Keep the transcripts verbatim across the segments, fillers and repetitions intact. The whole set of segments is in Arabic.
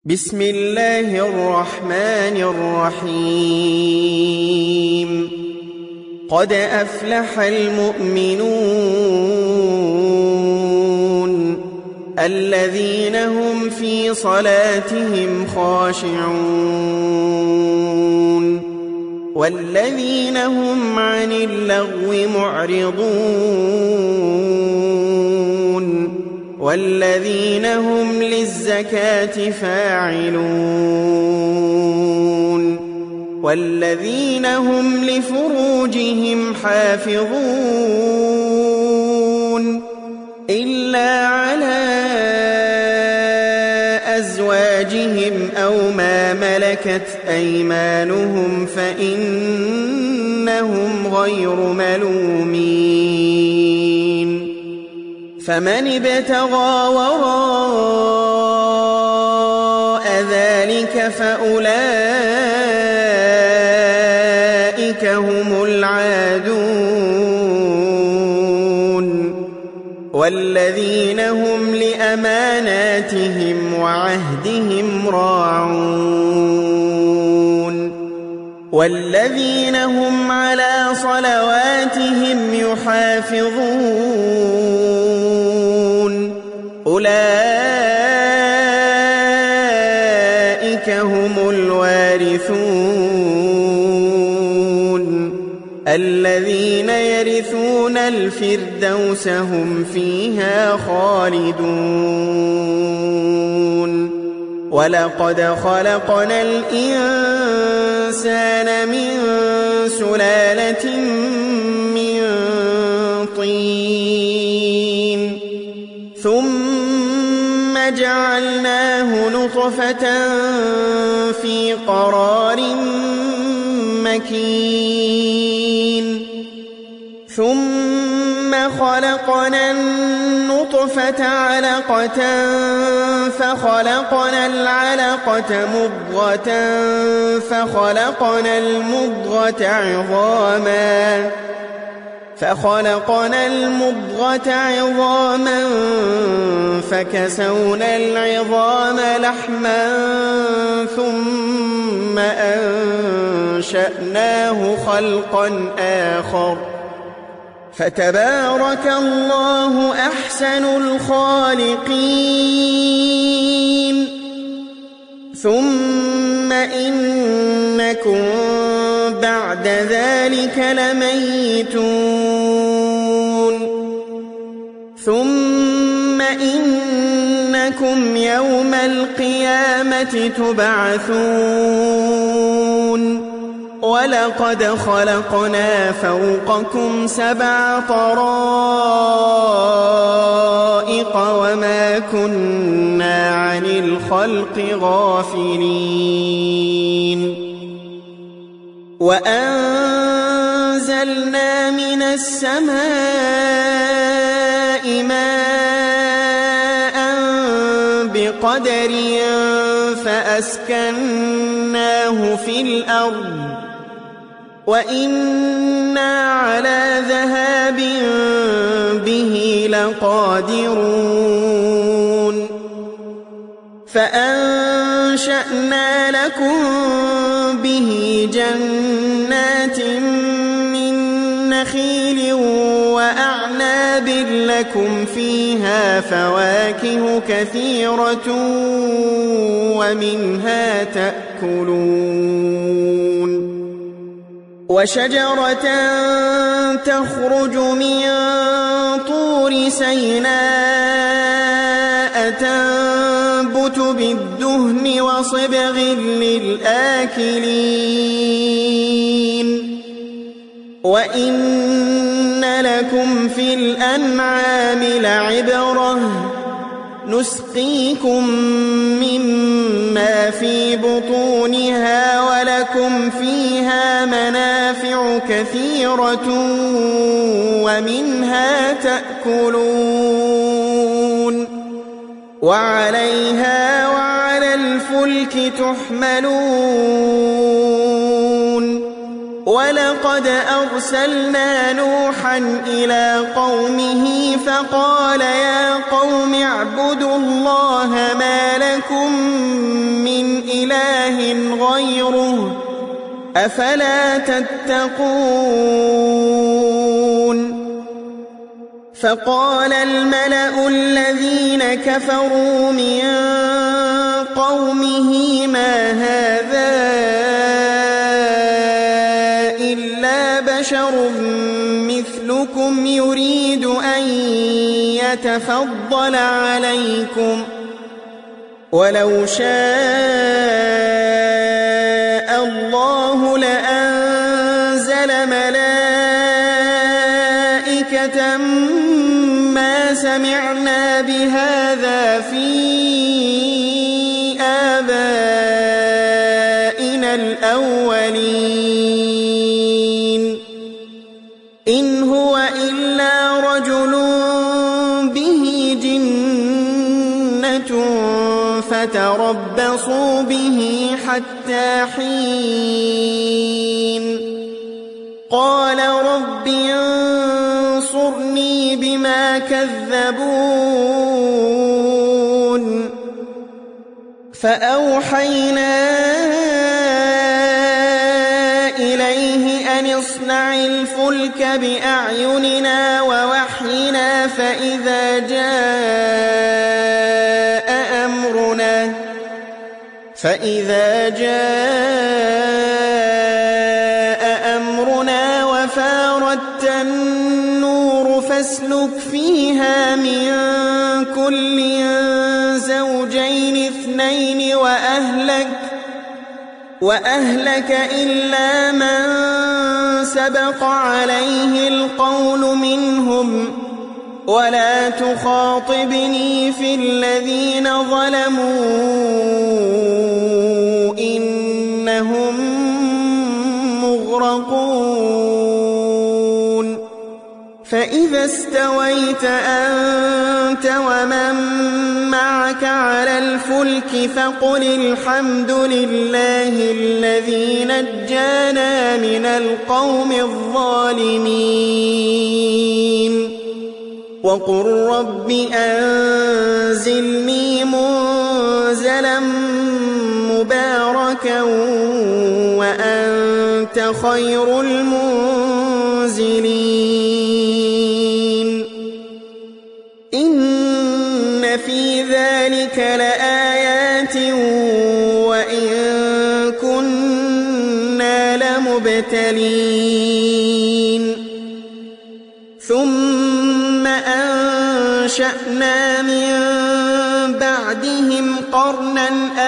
بسم الله الرحمن الرحيم قد أفلح المؤمنون الذين هم في صلاتهم خاشعون والذين هم عن اللغو معرضون والذين هم للزكاة فاعلون والذين هم لفروجهم حافظون إلا على أزواجهم أو ما ملكت أيمانهم فإنهم غير ملومين فمن ابتغى وراء ذلك فأولئك هم العادون والذين هم لأماناتهم وعهدهم راعون والذين هم على صلواتهم يحافظون أولئك هم الوارثون الذين يرثون الفردوس هم فيها خالدون ولقد خلقنا الإنسان من سلالة من طين ثم جعلناه نطفة في قرار مكين ثم خلقنا النطفة علقة فخلقنا العلقة مضغة فخلقنا المضغة عظاما فخلقنا المضغة عظاما فكسونا العظام لحما ثم أنشأناه خلقا آخر فتبارك الله أحسن الخالقين ثم إنكم بعد ذلك لميتون ثم إنكم يوم القيامة تبعثون ولقد خلقنا فوقكم سبع طرائق وما كنا عن الخلق غافلين وأنزلنا من السماء ماء بقدر فأسكناه في الأرض وإنا على ذهاب به لقادرون فأنشأنا لكم به جنات من نخيل وأعناب لكم فيها فواكه كثيرة ومنها تأكلون وشجرة تخرج من طور سيناء تنبت بالدهن وصبغ للآكلين وإن لكم في الأنعام لعبرة نسقيكم مما في بطونها ولكم فيها منافع كثيرة ومنها تأكلون وعليها وعلى الفلك تحملون ولقد أرسلنا نوحا إلى قومه فقال يا قوم اعبدوا الله ما لكم من إله غيره أفلا تتقون فقال الملأ الذين كفروا من قومه ما هذا إلا بشر مثلكم يريد أن يتفضل عليكم ولو شاء الله لأنزل ملائكة ما سمعنا بهذا في آبائنا الأولين إن هو إلا رجل به جنة فتربصوا به حتى حين قال رب انصرني بما كذبون فأوحينا إليه أن اصنع الفلك بأعيننا ووحينا فإذا جاء أمرنا فإذا جاء أمرنا وفارت النور فاسلك فيها من كل زوجين اثنين وأهلك وأهلك إلا من سبق عليه القول منهم ولا تخاطبني في الذين ظلموا إنهم مغرقون فإذا استويت أنت ومن معك على الفلك فقل الحمد لله الذي نجانا من القوم الظالمين وقل رب أنزلني منزلا مباركا وأنت خير المنزلين إن في ذلك لآيات وإن كنا لمبتلين ثم أنشأنا من بعدهم قرنا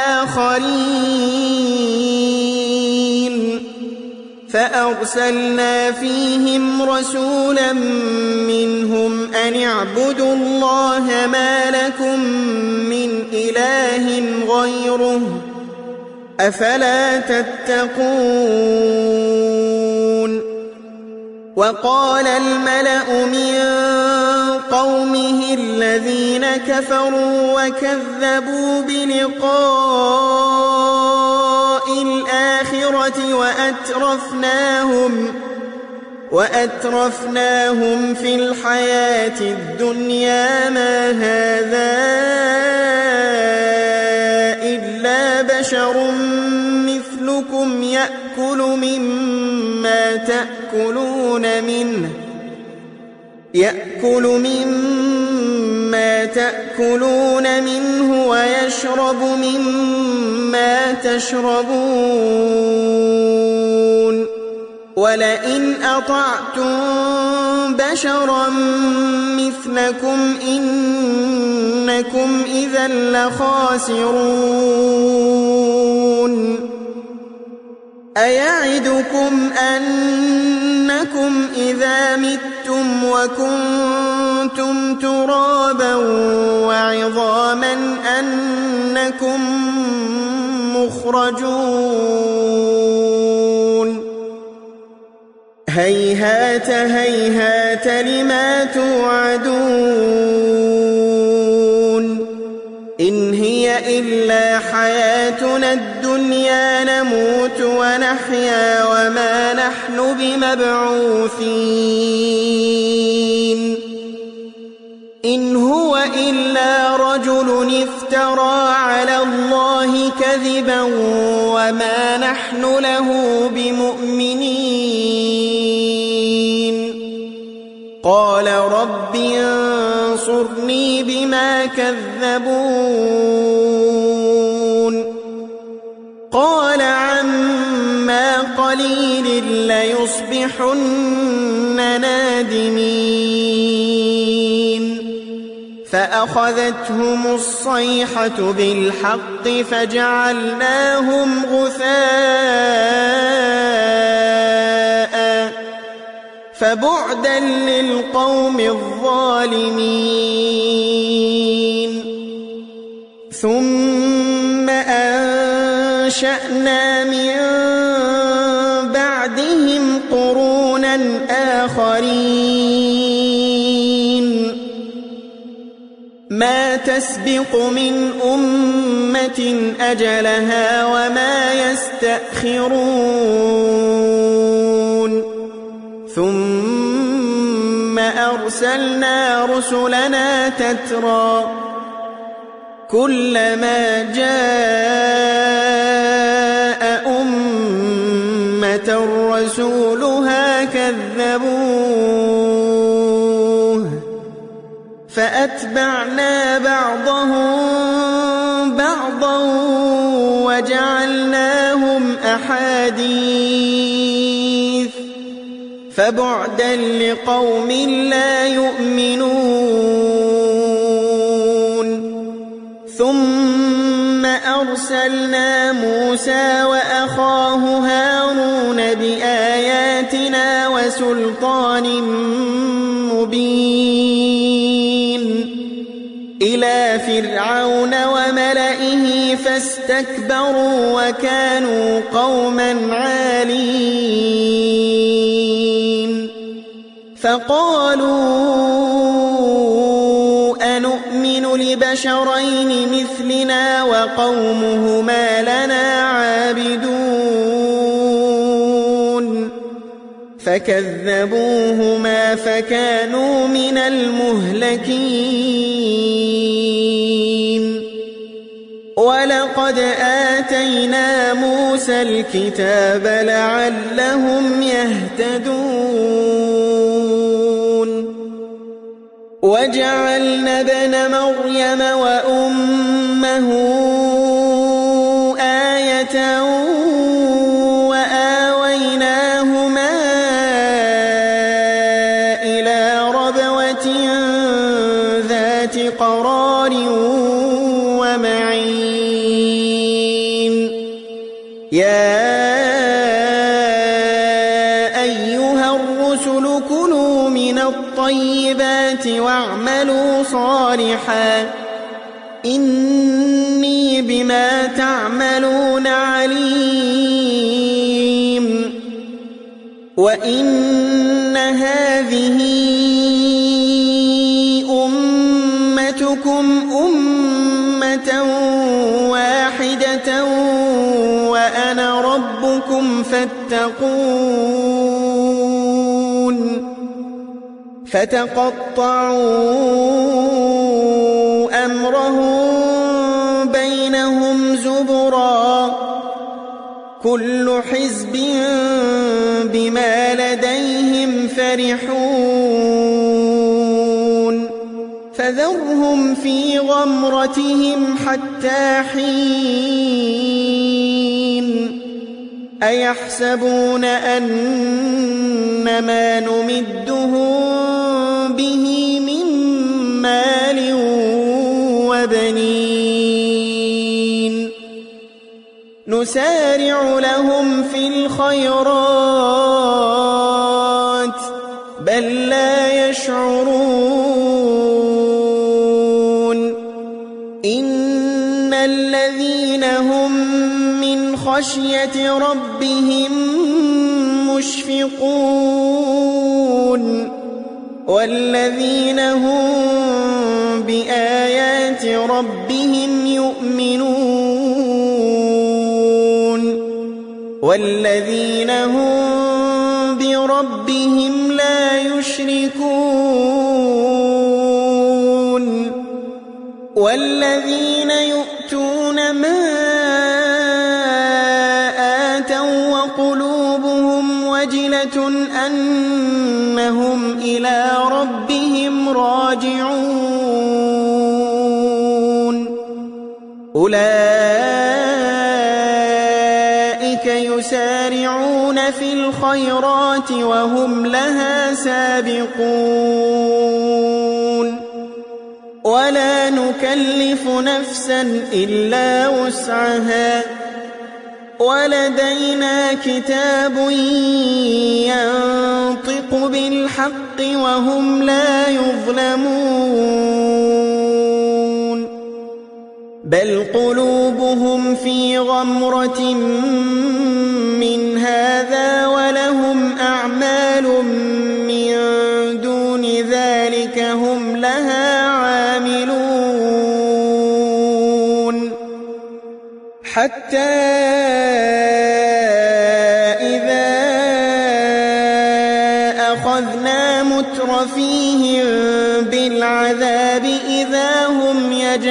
آخرين فأرسلنا فيهم رسولا منهم أن اعبدوا الله ما لكم من إله غيره أفلا تتقون وقال الملأ من قومه الذين كفروا وكذبوا بلقاء الآخرة وأترفناهم وأترفناهم في الحياة الدنيا ما هذا إلا بشر مثلكم يأكل مما تأكلون منه يأكل مما تأكلون منه ويشرب مما تشربون ولئن أطعتم بشرا مثلكم إنكم إذا لخاسرون أيعدكم أنكم إذا متم وكنتم ترابا وعظاما أنكم مخرجون هيهات هيهات لما توعدون إن هي هي إلا حياتنا الدنيا نموت ونحيا وما نحن بمبعوثين إن هو إلا رجل افترى على الله كذبا وما نحن له بمؤمنين قال رب انصرني بما كذبون قال عما قليل ليصبحن نادمين فأخذتهم الصيحة بالحق فجعلناهم غثاء فبعدا للقوم الظالمين ثم أنشأنا من بعدهم قرونا آخرين ما تسبق من أمة أجلها وما يستأخرون ثم أرسلنا رسلنا تترى كلما جاء أمة رسولها كذبوه فأتبعنا بعضهم بعضا وجعلناهم أحاديث فبعدا لقوم لا يؤمنون ثم أرسلنا موسى وأخاه هارون بآياتنا وسلطان مبين إلى فرعون وملئه فاستكبروا وكانوا قوما عالين فقالوا أنؤمن لبشرين مثلنا وقومهما لنا عابدون فكذبوهما فكانوا من المهلكين ولقد آتينا موسى الكتاب لعلهم يهتدون وجعلنا ابن مريم وأمه آية وآويناهما إلى ربوة ذات قرار ومعين يا أيها الرسل كلوا من الطيبات واعملوا صالحا إني بما تعملون عليم وإن هذه أمتكم أمة واحدة وأنا ربكم فاتقون فتقطعوا أمرهم بينهم زبرا كل حزب بما لديهم فرحون فذرهم في غمرتهم حتى حين أيحسبون أن ما نمدهم به من مال وبنين نسارع لهم في الخيرات بل لا يشعرون إن الذين هم من خشية ربهم مشفقون والذين هم بآيات ربهم يؤمنون يؤمنون والذين هم بربهم لا يشركون والذين يؤتون ما آتوا وقلوبهم وجلة أنهم إلى ربهم راجعون أولئك يسارعون في الخيرات وهم لها سابقون ولا نكلف نفسا إلا وسعها ولدينا كتاب ينطق بالحق وهم لا يظلمون بل قلوبهم في غمرة من هذا ولهم أعمال من دون ذلك هم لها عاملون حتى إذا أخذنا مترفيهم بالعذاب إذا هم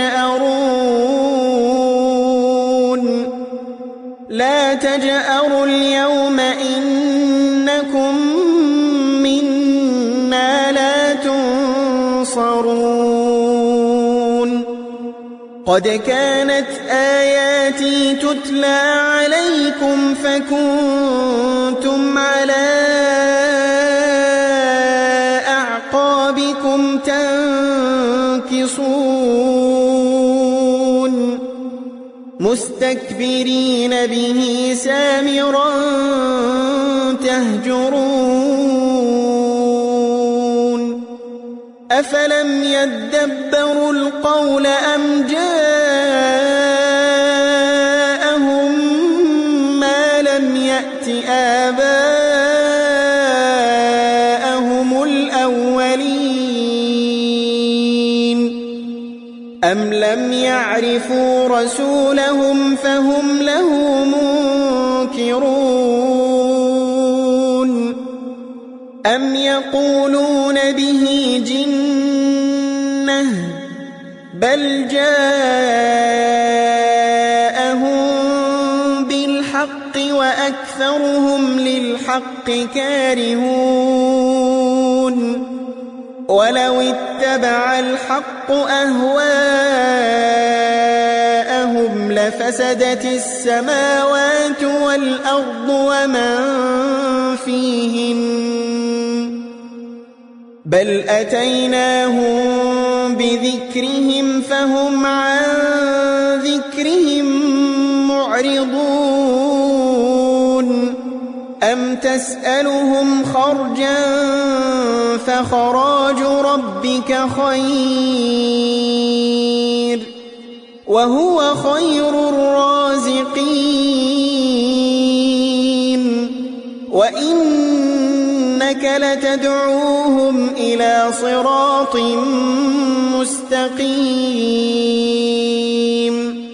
يجأرون لا تجأروا اليوم إنكم منا لا تنصرون قد كانت آياتي تتلى عليكم فكنتم على أعقابكم تنكصون مستكبرين به سامرا تهجرون أفلم يدبروا القول أم جاءهم ما لم يأت آباءهم الأولين أم لم يعرفوا رسولهم فهم له منكرون أم يقولون به جنة بل جاءهم بالحق وأكثرهم للحق كارهون ولو اتبع الحق أهواءهم لفسدت السماوات والأرض ومن فيهن بل أتيناهم بذكرهم فهم عن ذكرهم معرضون أم تسألهم خرجا فخراج ربك خير وهو خير الرازقين وإنك لتدعوهم إلى صراط مستقيم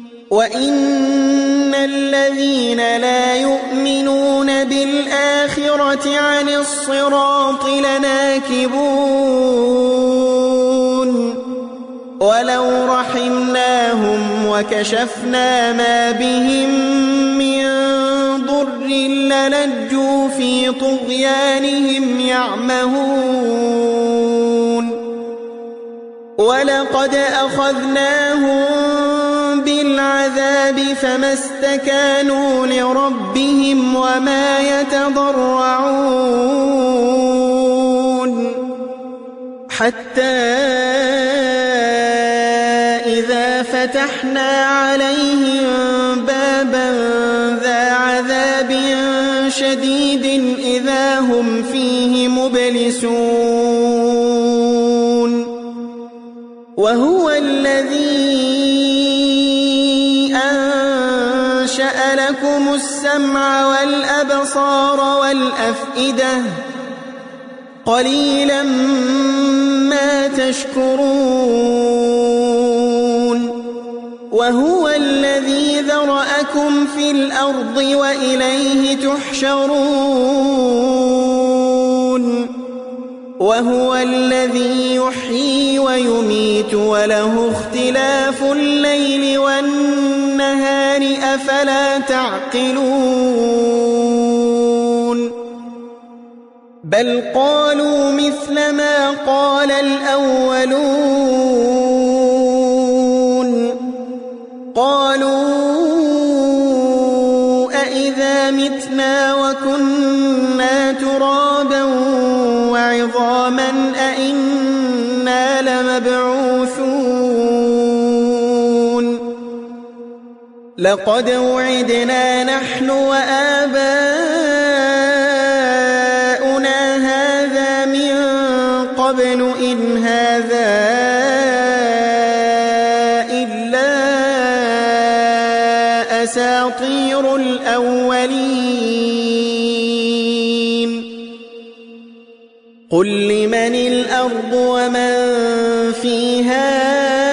وإن الذين لا يؤمنون بالآخرة عن الصراط لناكبون ولو رحمناهم وكشفنا ما بهم من ضر للجوا في طغيانهم يعمهون ولقد أخذناهم بالعذاب فما استكانوا لربهم وما يتضرعون حتى إذا فتحنا عليهم بابا ذا عذاب شديد إذا هم فيه مبلسون وهو الذي أنشأ لكم السمع والأبصار والأفئدة قليلا ما تشكرون وهو الذي ذرأكم في الأرض وإليه تحشرون وهو الذي يحيي ويميت وله اختلاف الليل والنهار أفلا تعقلون بل قالوا مثل ما قال الأولون قالوا أإذا متنا وكنا ترابا وعظاما أإنا لمبعوثون لقد وعدنا نحن وآباؤنا هذا من قبل إن هذا إلا أساطير الأولين قل لمن الأرض ومن فيها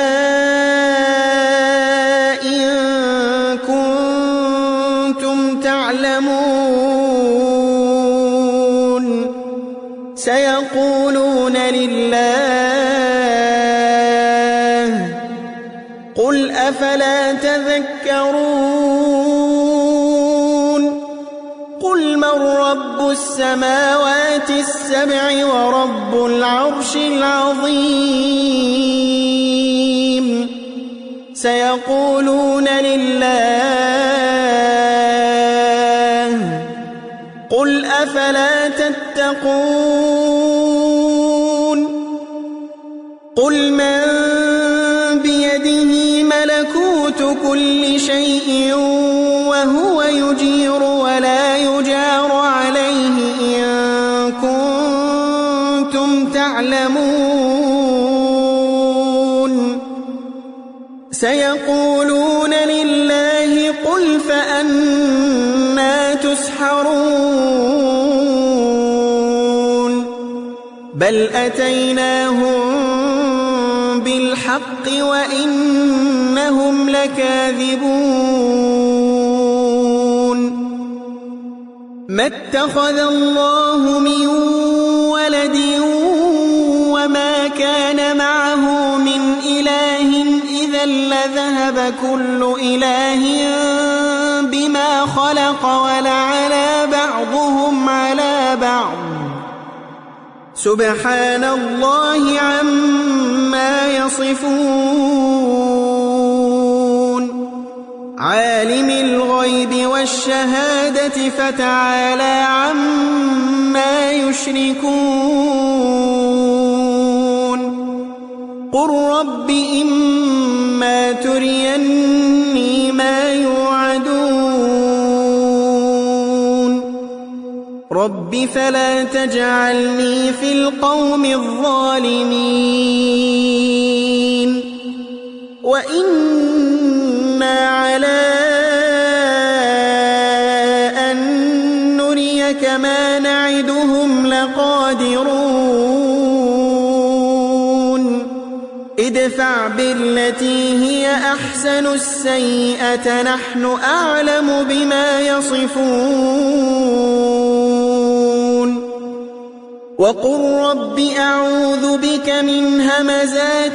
إن كنتم تعلمون سيقولون لله قل أفلا تذكرون قل من رب السماوات السبع ورب العرش العظيم سيقولون لله قل أفلا تتقون قل من بيده ملكوت كل شيء وهو يجير ولا يجار عليه إن كنتم تعلمون سيقولون لله قل فأنى تسحرون بل أتيناهم بالحق وإنهم لكاذبون ما اتخذ الله من ولد وما كان معه من إله إذا لذهب كل إله بما خلق ولعلى بعضهم على بعض سبحان الله عما يصفون عالم الغيب والشهادة فتعالى عما يشركون قل رب إما تريني ما يوعدون رب فلا تجعلني في القوم الظالمين وإنا على أن نريك ما نعدهم لقادرون ادفع بالتي هي أحسن السيئة نحن أعلم بما يصفون وقل رب أعوذ بك من همزات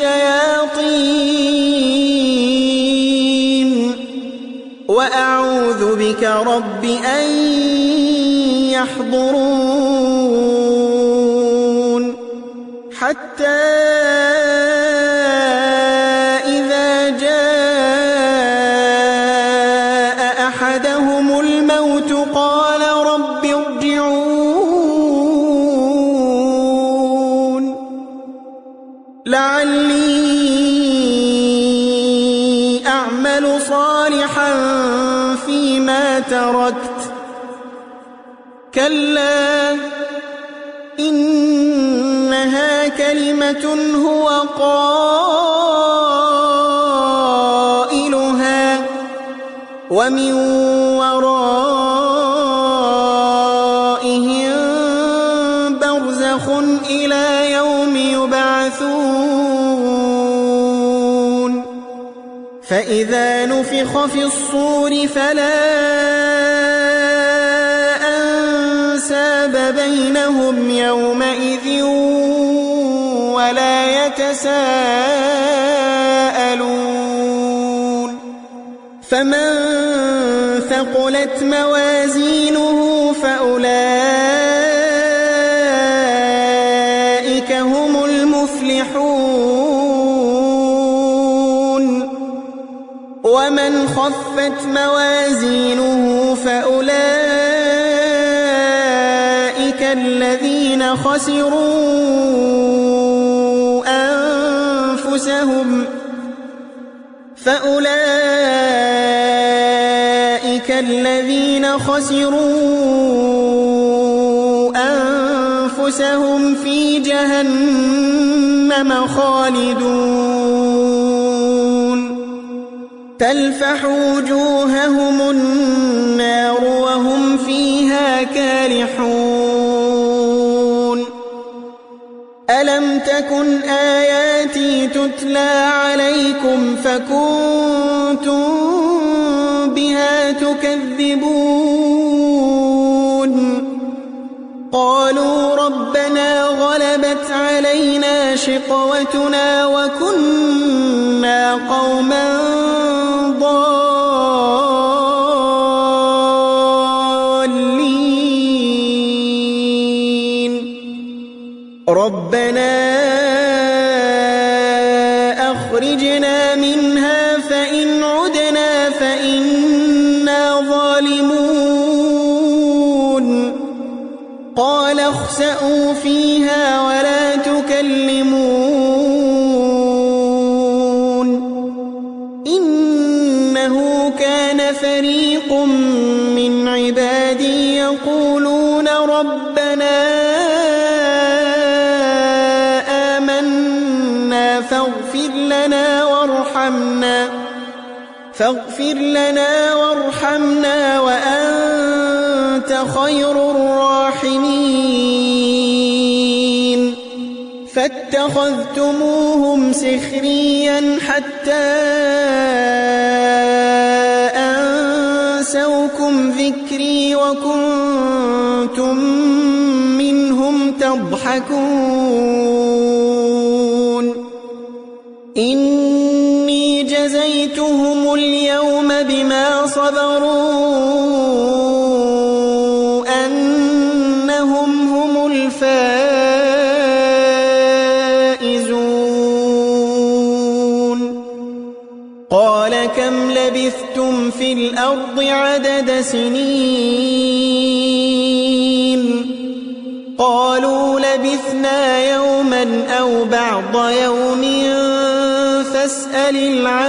الشياطين وأعوذ بك رب أن يحضرون حتى إذا جاء أحدهم الموت قال رب ارجعون لعلي أعمل صالحا فيما تركت كلا إنها كلمة هو قائلها ومن ورائهم برزخ إلى يوم يبعثون فإن فنفخ في الصور فلا أنساب بينهم يومئذ ولا يتساءلون فمن ثقلت موازينه فأولئك هم المفلحون ومن خفت موازينه فأولئك الذين خسروا أنفسهم فأولئك الذين خسروا أنفسهم في جهنم خالدون تلفح وجوههم النار وهم فيها كالحون ألم تكن آياتي تتلى عليكم فكنتم بها تكذبون قالوا ربنا غلبت علينا شقوتنا وكنا قوما ضالين ربنا أخرجنا منها فإن عدنا فإنا ظالمون قال اخسئوا فيها ولا تكلمون إنه كان فريق من عبادي يقولون ربنا آمنا فاغفر لنا وارحمنا فاغفر لنا وارحمنا وأنت خير الراحمين فاتخذتموهم سخريا حتى أنسوكم ذكري وكنتم منهم تضحكون إني جزيتهم اليوم بما صبروا أنهم هم الفائزون قال كم لبثتم في الأرض عدد سنين قالوا لبثنا يوما أو بعض يوم فاسأل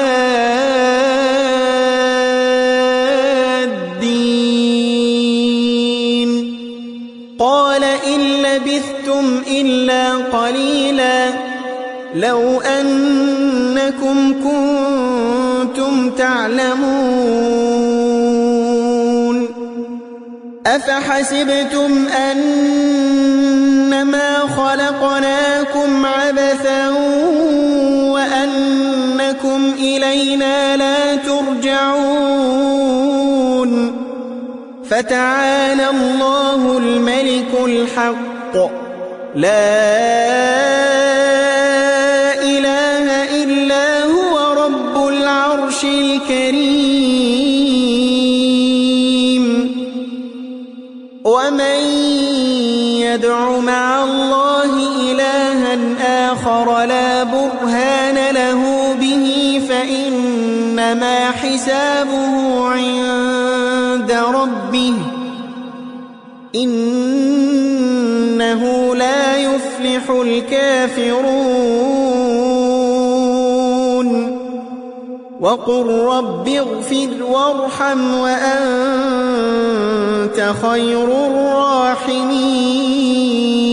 العادين قال إن لبثتم إلا قليلا لو أنكم كنتم تعلمون أفحسبتم أنما خلقناكم عبثا وأنكم إلينا لا ترجعون فتعالى الله الملك الحق لا إله إلا هو رب العرش الكريم ومن يدع مع الله إلها آخر لا برهان له به فإنما حسابه عند ربه إنه لا يفلح الكافرون وقل رب اغفر وارحم وأنت خير الراحمين